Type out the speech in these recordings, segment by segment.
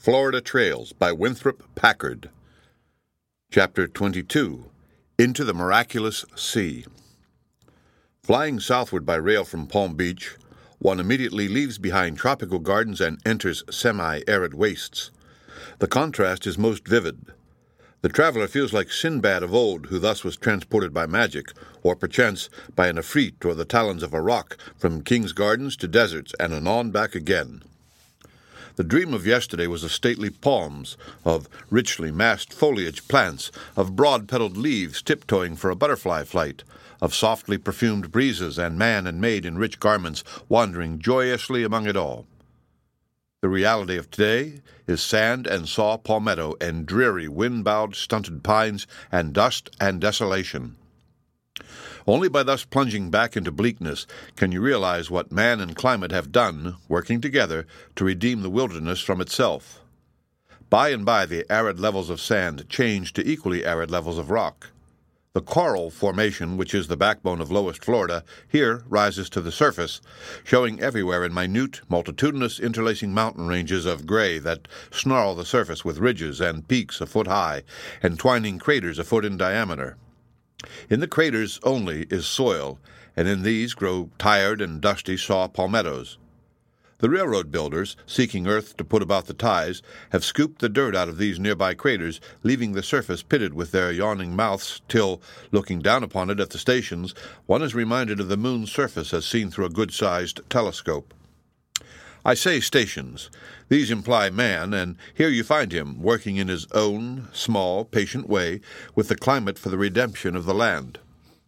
Florida Trails by Winthrop Packard. Chapter 22. Into the Miraculous Sea. Flying southward by rail from Palm Beach, one immediately leaves behind tropical gardens and enters semi-arid wastes. The contrast is most vivid. The traveler feels like Sinbad of old, who thus was transported by magic, or perchance by an Ifrit or the talons of a roc, from king's gardens to deserts, and anon back again. The dream of yesterday was of stately palms, of richly massed foliage plants, of broad-petaled leaves tiptoeing for a butterfly flight, of softly perfumed breezes and man and maid in rich garments wandering joyously among it all. The reality of today is sand and saw palmetto and dreary wind-bowed stunted pines and dust and desolation. Only by thus plunging back into bleakness can you realize what man and climate have done, working together, to redeem the wilderness from itself. By and by the arid levels of sand change to equally arid levels of rock. The coral formation, which is the backbone of lowest Florida, here rises to the surface, showing everywhere in minute, multitudinous interlacing mountain ranges of gray that snarl the surface with ridges and peaks a foot high, and twining craters a foot in diameter. In the craters only is soil, and in these grow tired and dusty saw palmettos. The railroad builders, seeking earth to put about the ties, have scooped the dirt out of these nearby craters, leaving the surface pitted with their yawning mouths till, looking down upon it at the stations, one is reminded of the moon's surface as seen through a good-sized telescope. I say stations. These imply man, and here you find him, working in his own small, patient way, with the climate for the redemption of the land.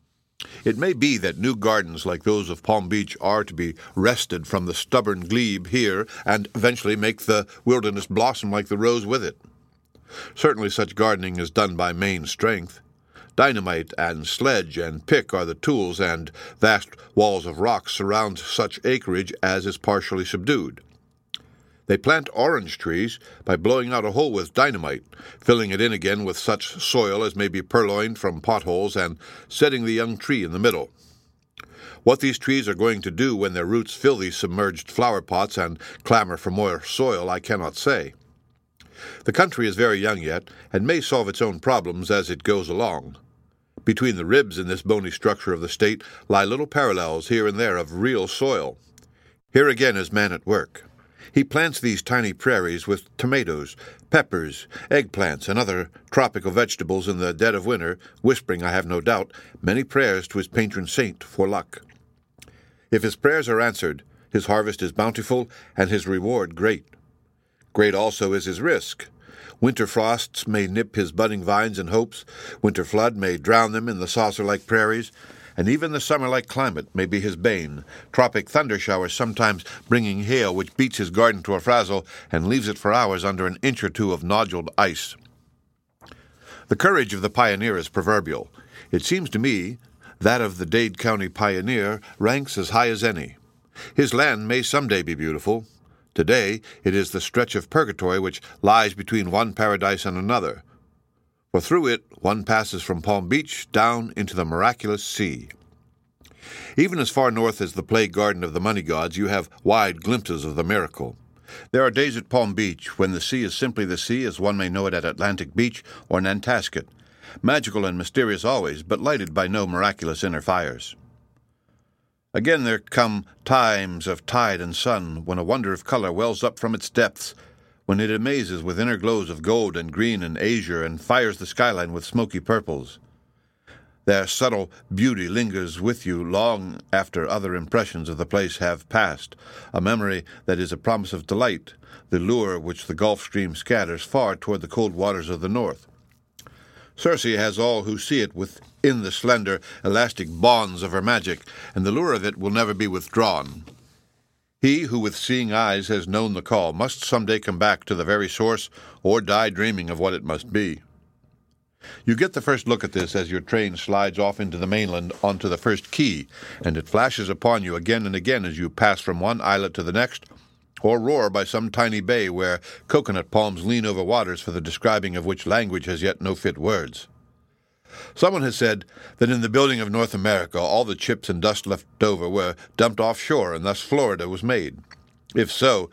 It may be that new gardens like those of Palm Beach are to be wrested from the stubborn glebe here, and eventually make the wilderness blossom like the rose with it. Certainly such gardening is done by main strength. Dynamite and sledge and pick are the tools, and vast walls of rock surround such acreage as is partially subdued. They plant orange trees by blowing out a hole with dynamite, filling it in again with such soil as may be purloined from potholes, and setting the young tree in the middle. What these trees are going to do when their roots fill these submerged flower pots and clamor for more soil, I cannot say. The country is very young yet, and may solve its own problems as it goes along. Between the ribs in this bony structure of the state lie little parallels here and there of real soil. Here again is man at work. He plants these tiny prairies with tomatoes, peppers, eggplants, and other tropical vegetables in the dead of winter, whispering, I have no doubt, many prayers to his patron saint for luck. If his prayers are answered, his harvest is bountiful, and his reward great. Great also is his risk. Winter frosts may nip his budding vines and hopes, winter flood may drown them in the saucer-like prairies, and even the summer-like climate may be his bane, tropic thunder showers sometimes bringing hail which beats his garden to a frazzle and leaves it for hours under an inch or two of noduled ice. The courage of the pioneer is proverbial. It seems to me that of the Dade County pioneer ranks as high as any. His land may someday be beautiful. Today it is the stretch of purgatory which lies between one paradise and another, for through it one passes from Palm Beach down into the miraculous sea. Even as far north as the plague garden of the money gods, you have wide glimpses of the miracle. There are days at Palm Beach when the sea is simply the sea as one may know it at Atlantic Beach or Nantasket, magical and mysterious always, but lighted by no miraculous inner fires. Again there come times of tide and sun, when a wonder of color wells up from its depths, when it amazes with inner glows of gold and green and azure, and fires the skyline with smoky purples. Their subtle beauty lingers with you long after other impressions of the place have passed, a memory that is a promise of delight, the lure which the Gulf Stream scatters far toward the cold waters of the north. Circe has all who see it within the slender, elastic bonds of her magic, and the lure of it will never be withdrawn. He who with seeing eyes has known the call must someday come back to the very source or die dreaming of what it must be. You get the first look at this as your train slides off into the mainland onto the first key, and it flashes upon you again and again as you pass from one islet to the next, or roar by some tiny bay where coconut palms lean over waters for the describing of which language has yet no fit words. Someone has said that in the building of North America all the chips and dust left over were dumped offshore, and thus Florida was made. If so, the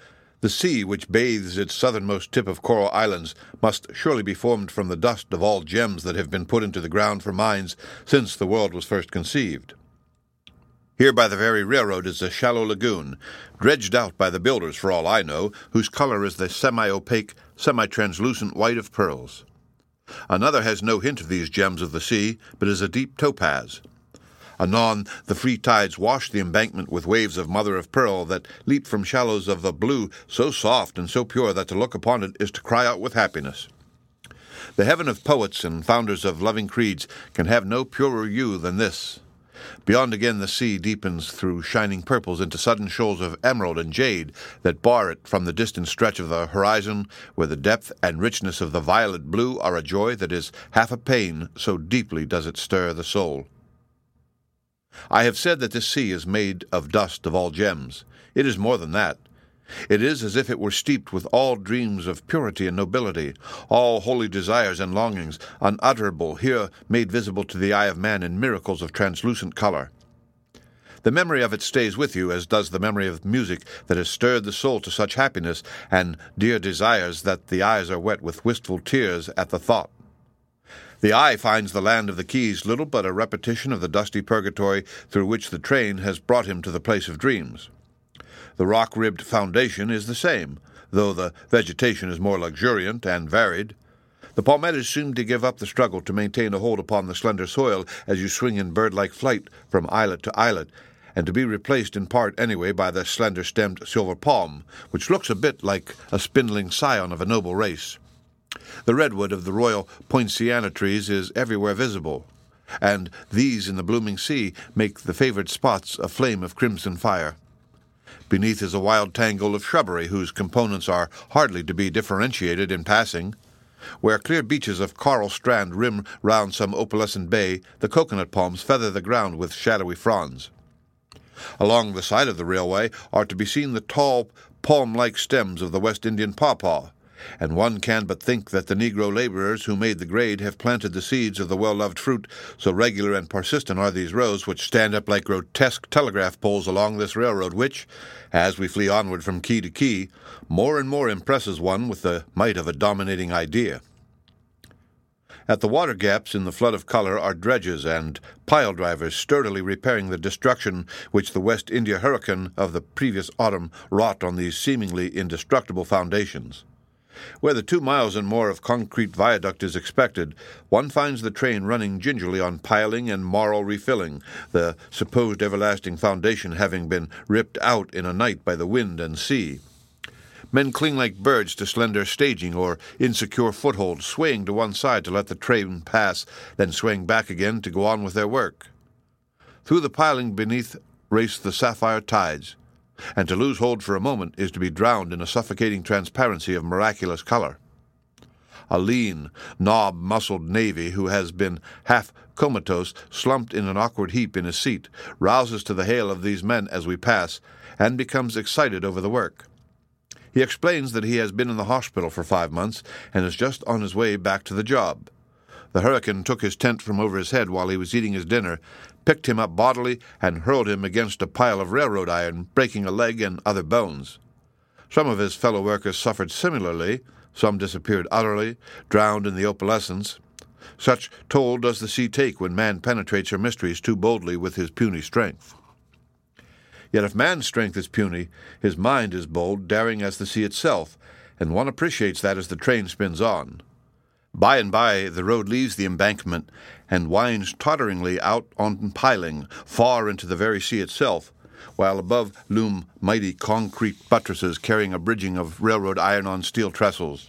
The sea which bathes its southernmost tip of coral islands must surely be formed from the dust of all gems that have been put into the ground for mines since the world was first conceived. Here by the very railroad is a shallow lagoon, dredged out by the builders for all I know, whose color is the semi-opaque, semi-translucent white of pearls. Another has no hint of these gems of the sea, but is a deep topaz. Anon the free tides wash the embankment with waves of mother-of-pearl that leap from shallows of the blue so soft and so pure that to look upon it is to cry out with happiness. The heaven of poets and founders of loving creeds can have no purer hue than this. Beyond again the sea deepens through shining purples into sudden shoals of emerald and jade that bar it from the distant stretch of the horizon, where the depth and richness of the violet blue are a joy that is half a pain, so deeply does it stir the soul. I have said that this sea is made of dust of all gems. It is more than that. It is as if it were steeped with all dreams of purity and nobility, all holy desires and longings, unutterable, here made visible to the eye of man in miracles of translucent color. The memory of it stays with you, as does the memory of music that has stirred the soul to such happiness and dear desires that the eyes are wet with wistful tears at the thought. The eye finds the land of the Keys little but a repetition of the dusty purgatory through which the train has brought him to the place of dreams. The rock-ribbed foundation is the same, though the vegetation is more luxuriant and varied. The palmettos seem to give up the struggle to maintain a hold upon the slender soil as you swing in bird-like flight from islet to islet, and to be replaced in part anyway by the slender-stemmed silver palm, which looks a bit like a spindling scion of a noble race. The redwood of the royal poinciana trees is everywhere visible, and these in the blooming sea make the favored spots a flame of crimson fire. Beneath is a wild tangle of shrubbery whose components are hardly to be differentiated in passing. Where clear beaches of coral strand rim round some opalescent bay, the coconut palms feather the ground with shadowy fronds. Along the side of the railway are to be seen the tall, palm-like stems of the West Indian pawpaw, and one can but think that the Negro laborers who made the grade have planted the seeds of the well-loved fruit, so regular and persistent are these rows which stand up like grotesque telegraph poles along this railroad which, as we flee onward from key to key, more and more impresses one with the might of a dominating idea. At the water gaps in the flood of color are dredges and pile-drivers sturdily repairing the destruction which the West India hurricane of the previous autumn wrought on these seemingly indestructible foundations. Where the 2 miles and more of concrete viaduct is expected, one finds the train running gingerly on piling and marl refilling, the supposed everlasting foundation having been ripped out in a night by the wind and sea. Men cling like birds to slender staging or insecure footholds, swaying to one side to let the train pass, then swaying back again to go on with their work. Through the piling beneath race the sapphire tides, and to lose hold for a moment is to be drowned in a suffocating transparency of miraculous color. A lean, knob-muscled navvy who has been half comatose, slumped in an awkward heap in his seat, rouses to the hail of these men as we pass, and becomes excited over the work. He explains that he has been in the hospital for 5 months, and is just on his way back to the job. The hurricane took his tent from over his head while he was eating his dinner, picked him up bodily, and hurled him against a pile of railroad iron, breaking a leg and other bones. Some of his fellow workers suffered similarly, some disappeared utterly, drowned in the opalescence. Such toll does the sea take when man penetrates her mysteries too boldly with his puny strength. Yet if man's strength is puny, his mind is bold, daring as the sea itself, and one appreciates that as the train spins on. By and by the road leaves the embankment and winds totteringly out on piling, far into the very sea itself, while above loom mighty concrete buttresses carrying a bridging of railroad iron on steel trestles.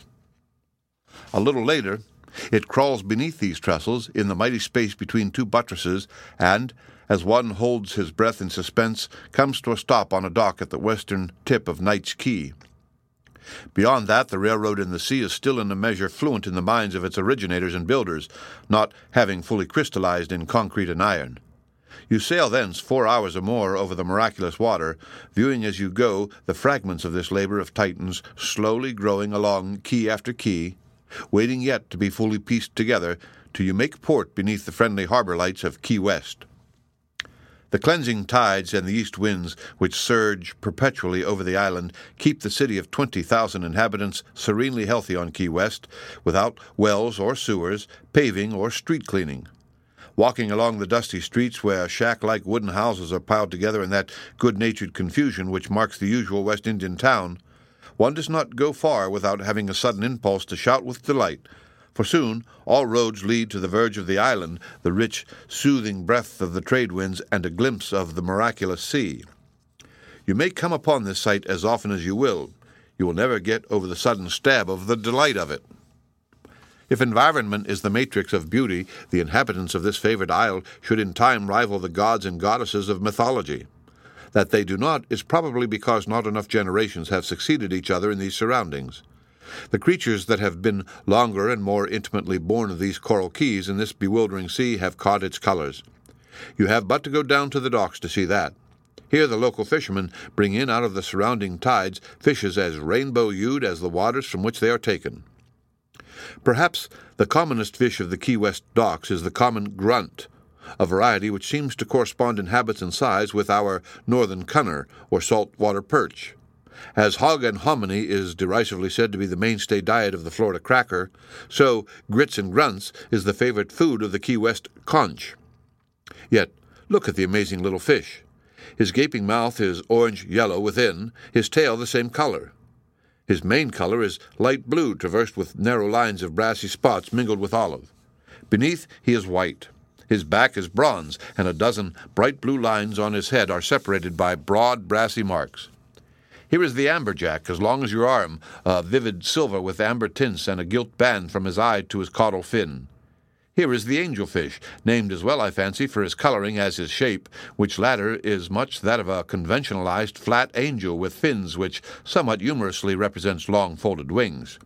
A little later, it crawls beneath these trestles in the mighty space between 2 buttresses and, as one holds his breath in suspense, comes to a stop on a dock at the western tip of Knight's Quay. Beyond that, the railroad in the sea is still in a measure fluent in the minds of its originators and builders, not having fully crystallized in concrete and iron. You sail thence 4 hours or more over the miraculous water, viewing as you go the fragments of this labor of Titans slowly growing along quay after quay, waiting yet to be fully pieced together till you make port beneath the friendly harbor lights of Key West. The cleansing tides and the east winds, which surge perpetually over the island, keep the city of 20,000 inhabitants serenely healthy on Key West, without wells or sewers, paving or street cleaning. Walking along the dusty streets where shack-like wooden houses are piled together in that good-natured confusion which marks the usual West Indian town, one does not go far without having a sudden impulse to shout with delight, for soon all roads lead to the verge of the island, the rich, soothing breath of the trade winds, and a glimpse of the miraculous sea. You may come upon this sight as often as you will never get over the sudden stab of the delight of it. If environment is the matrix of beauty, the inhabitants of this favored isle should in time rival the gods and goddesses of mythology. That they do not is probably because not enough generations have succeeded each other in these surroundings. The creatures that have been longer and more intimately born of these coral keys in this bewildering sea have caught its colors. You have but to go down to the docks to see that. Here the local fishermen bring in out of the surrounding tides fishes as rainbow-hued as the waters from which they are taken. Perhaps the commonest fish of the Key West docks is the common grunt, a variety which seems to correspond in habits and size with our northern cunner or saltwater perch. As hog and hominy is derisively said to be the mainstay diet of the Florida cracker, so grits and grunts is the favorite food of the Key West conch. Yet, look at the amazing little fish. His gaping mouth is orange-yellow within, his tail the same color. His main color is light blue, traversed with narrow lines of brassy spots mingled with olive. Beneath he is white. His back is bronze, and a dozen bright blue lines on his head are separated by broad brassy marks. Here is the amberjack, as long as your arm, a vivid silver with amber tints and a gilt band from his eye to his caudal fin. Here is the angelfish, named as well, I fancy, for his coloring as his shape, which latter is much that of a conventionalized flat angel with fins which somewhat humorously represents long folded wings.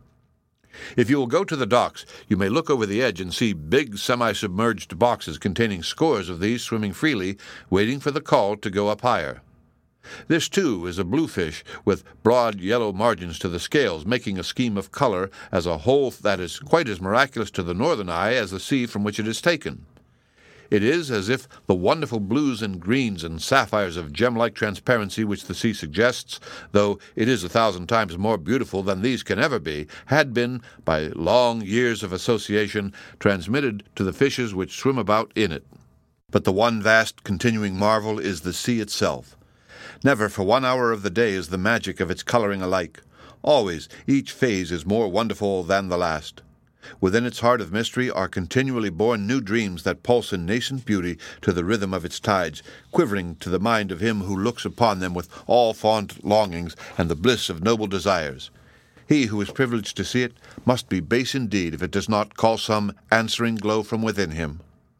If you will go to the docks, you may look over the edge and see big semi-submerged boxes containing scores of these swimming freely, waiting for the call to go up higher. This, too, is a bluefish with broad yellow margins to the scales, making a scheme of color as a whole that is quite as miraculous to the northern eye as the sea from which it is taken. It is as if the wonderful blues and greens and sapphires of gem-like transparency which the sea suggests, though it is 1,000 times more beautiful than these can ever be, had been, by long years of association, transmitted to the fishes which swim about in it. But the one vast continuing marvel is the sea itself. Never for 1 hour of the day is the magic of its coloring alike. Always each phase is more wonderful than the last. Within its heart of mystery are continually born new dreams that pulse in nascent beauty to the rhythm of its tides, quivering to the mind of him who looks upon them with all fond longings and the bliss of noble desires. He who is privileged to see it must be base indeed if it does not call some answering glow from within him.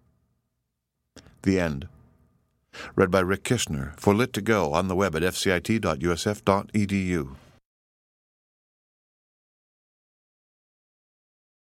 The End. Read by Rick Kishner for Lit2Go on the web at fcit.usf.edu.